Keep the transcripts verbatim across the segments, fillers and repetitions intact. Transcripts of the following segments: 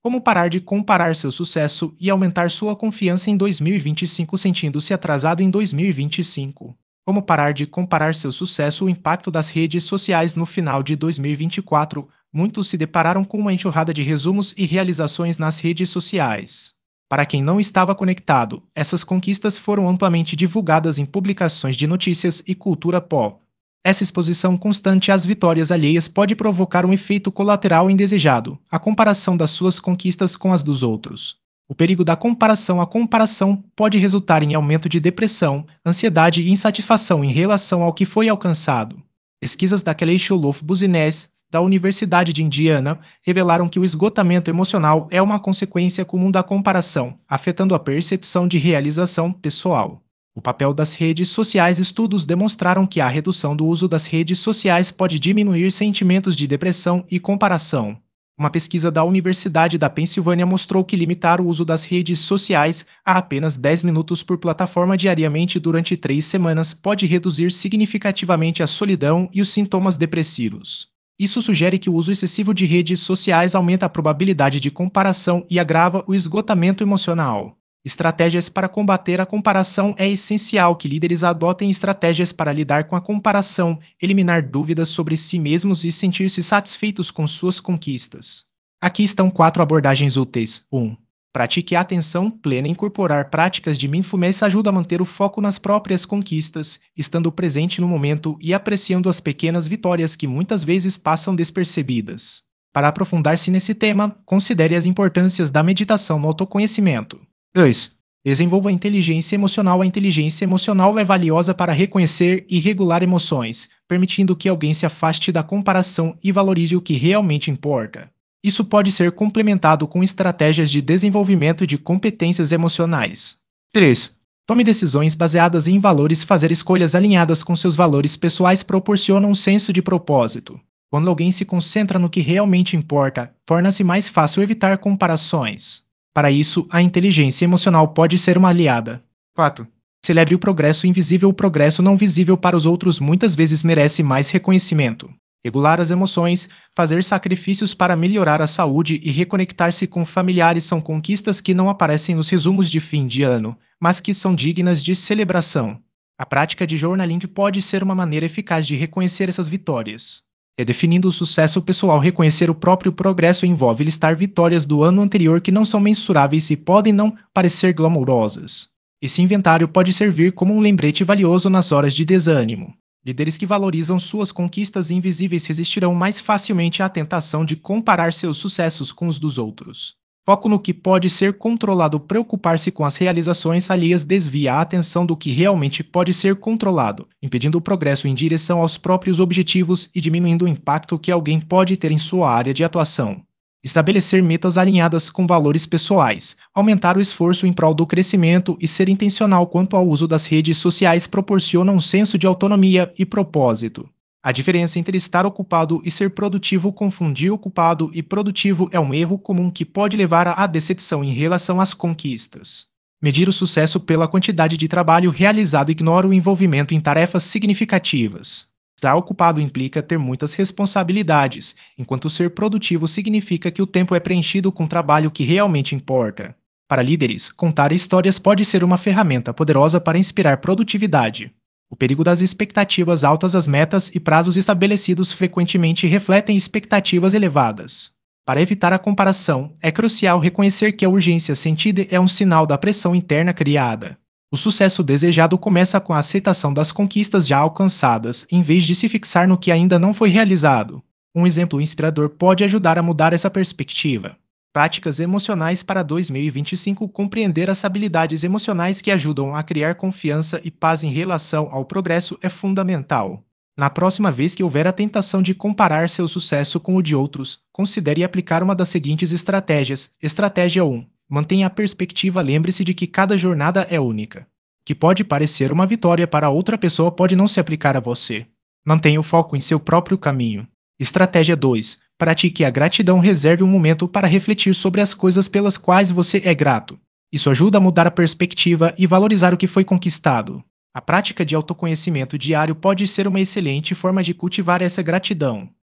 Como parar de comparar seu sucesso e aumentar sua confiança em dois mil e vinte e cinco sentindo-se atrasado em dois mil e vinte e cinco? Como parar de comparar seu sucesso e o impacto das redes sociais no final de dois mil e vinte e quatro? Muitos se depararam com uma enxurrada de resumos e realizações nas redes sociais. Para quem não estava conectado, essas conquistas foram amplamente divulgadas em publicações de notícias e cultura pop. Essa exposição constante às vitórias alheias pode provocar um efeito colateral indesejado, a comparação das suas conquistas com as dos outros. O perigo da comparação A comparação pode resultar em aumento de depressão, ansiedade e insatisfação em relação ao que foi alcançado. Pesquisas da Kelly Business, da Universidade de Indiana, revelaram que o esgotamento emocional é uma consequência comum da comparação, afetando a percepção de realização pessoal. O papel das redes sociais. Estudos demonstraram que a redução do uso das redes sociais pode diminuir sentimentos de depressão e comparação. Uma pesquisa da Universidade da Pensilvânia mostrou que limitar o uso das redes sociais a apenas dez minutos por plataforma diariamente durante três semanas pode reduzir significativamente a solidão e os sintomas depressivos. Isso sugere que o uso excessivo de redes sociais aumenta a probabilidade de comparação e agrava o esgotamento emocional. Estratégias para combater a comparação. É essencial que líderes adotem estratégias para lidar com a comparação, eliminar dúvidas sobre si mesmos e sentir-se satisfeitos com suas conquistas. Aqui estão quatro abordagens úteis. um. Pratique a atenção plena. Incorporar práticas de mindfulness ajuda a manter o foco nas próprias conquistas, estando presente no momento e apreciando as pequenas vitórias que muitas vezes passam despercebidas. Para aprofundar-se nesse tema, considere as importâncias da meditação no autoconhecimento. dois. Desenvolva a inteligência emocional. A inteligência emocional é valiosa para reconhecer e regular emoções, permitindo que alguém se afaste da comparação e valorize o que realmente importa. Isso pode ser complementado com estratégias de desenvolvimento de competências emocionais. três. Tome decisões baseadas em valores. Fazer escolhas alinhadas com seus valores pessoais proporciona um senso de propósito. Quando alguém se concentra no que realmente importa, torna-se mais fácil evitar comparações. Para isso, a inteligência emocional pode ser uma aliada. quatro. Celebre o progresso invisível. O progresso não visível para os outros muitas vezes merece mais reconhecimento. Regular as emoções, fazer sacrifícios para melhorar a saúde e reconectar-se com familiares são conquistas que não aparecem nos resumos de fim de ano, mas que são dignas de celebração. A prática de journaling pode ser uma maneira eficaz de reconhecer essas vitórias. Redefinindo o sucesso pessoal. Reconhecer o próprio progresso envolve listar vitórias do ano anterior que não são mensuráveis e podem não parecer glamourosas. Esse inventário pode servir como um lembrete valioso nas horas de desânimo. Líderes que valorizam suas conquistas invisíveis resistirão mais facilmente à tentação de comparar seus sucessos com os dos outros. Foco no que pode ser controlado. Preocupar-se com as realizações alheias desvia a atenção do que realmente pode ser controlado, impedindo o progresso em direção aos próprios objetivos e diminuindo o impacto que alguém pode ter em sua área de atuação. Estabelecer metas alinhadas com valores pessoais, aumentar o esforço em prol do crescimento e ser intencional quanto ao uso das redes sociais proporciona um senso de autonomia e propósito. A diferença entre estar ocupado e ser produtivo. Confundir ocupado e produtivo é um erro comum que pode levar à decepção em relação às conquistas. Medir o sucesso pela quantidade de trabalho realizado ignora o envolvimento em tarefas significativas. Estar ocupado implica ter muitas responsabilidades, enquanto ser produtivo significa que o tempo é preenchido com trabalho que realmente importa. Para líderes, contar histórias pode ser uma ferramenta poderosa para inspirar produtividade. O perigo das expectativas altas. As metas e prazos estabelecidos frequentemente refletem expectativas elevadas. Para evitar a comparação, é crucial reconhecer que a urgência sentida é um sinal da pressão interna criada. O sucesso desejado começa com a aceitação das conquistas já alcançadas, em vez de se fixar no que ainda não foi realizado. Um exemplo inspirador pode ajudar a mudar essa perspectiva. Práticas emocionais para dois mil e vinte e cinco. Compreender as habilidades emocionais que ajudam a criar confiança e paz em relação ao progresso é fundamental. Na próxima vez que houver a tentação de comparar seu sucesso com o de outros, considere aplicar uma das seguintes estratégias. Estratégia um. Mantenha a perspectiva. Lembre-se de que cada jornada é única. O que pode parecer uma vitória para outra pessoa pode não se aplicar a você. Mantenha o foco em seu próprio caminho. Estratégia dois. Pratique a gratidão. Reserve um momento para refletir sobre as coisas pelas quais você é grato. Isso ajuda a mudar a perspectiva e valorizar o que foi conquistado. A prática de autoconhecimento diário pode ser uma excelente forma de cultivar essa gratidão.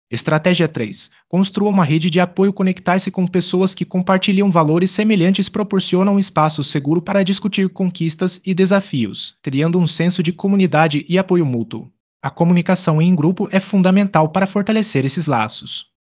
Estratégia três. Construa uma rede de apoio. Conectar-se com pessoas que compartilham valores semelhantes proporciona um espaço seguro para discutir conquistas e desafios, criando um senso de comunidade e apoio mútuo. A comunicação em grupo é fundamental para fortalecer esses laços.